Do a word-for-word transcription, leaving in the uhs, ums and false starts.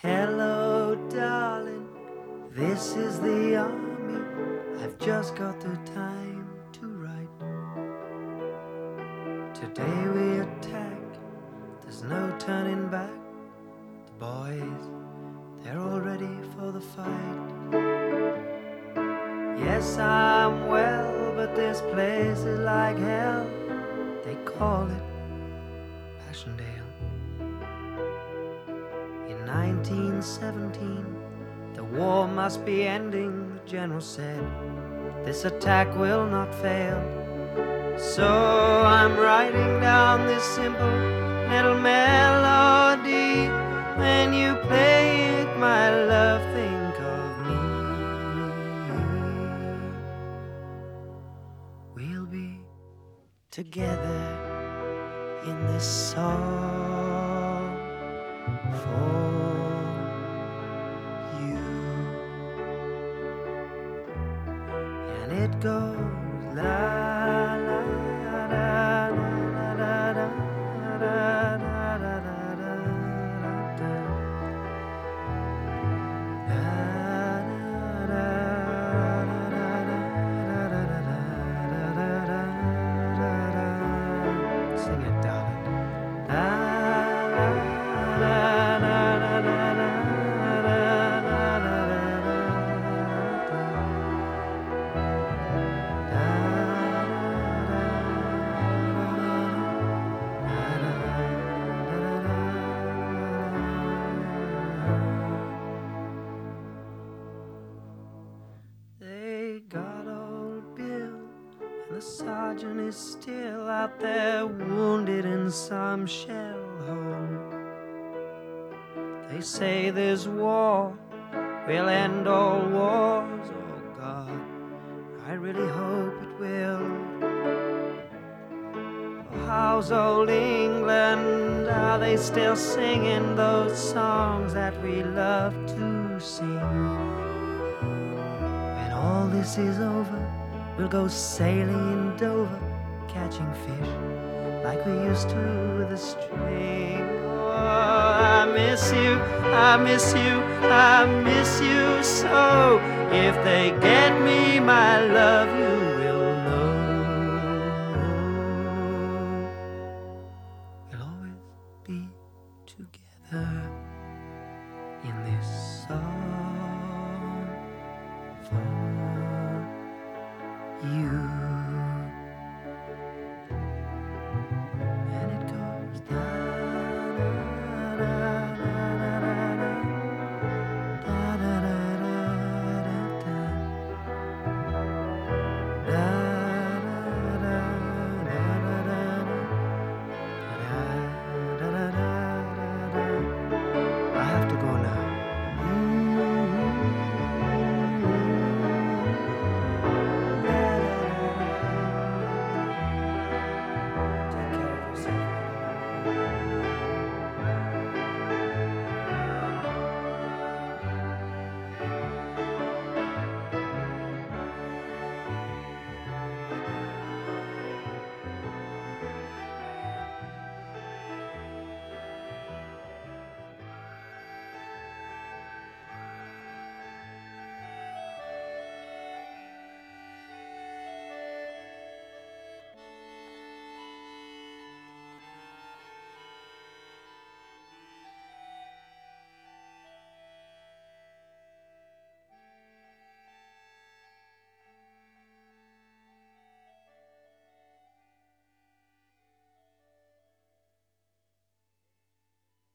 Hello, darling, this is the army. I've just got the time to write. Today we attack, there's no turning back. The boys, they're all ready for the fight. Yes, I'm well, but this place is like hell. They call it Passchendaele. In nineteen seventeen, the war must be ending, the general said. This attack will not fail. So I'm writing down this simple little melody. When you play it, my love, think of me. We'll be together in this song for you. And it goes la la la la la la la la la la la. Sing it, darling. They got old Bill, and the sergeant is still out there, wounded in some shell hole. They say this war will end all wars. Oh God, I really hope it will. How's old England? Are they still singing those songs that we love to sing? When all this is over, we'll go sailing in Dover, catching fish like we used to with a string. Oh, I miss you, I miss you, I miss you so. If they get me, my love, you will know. We'll always be together in this song.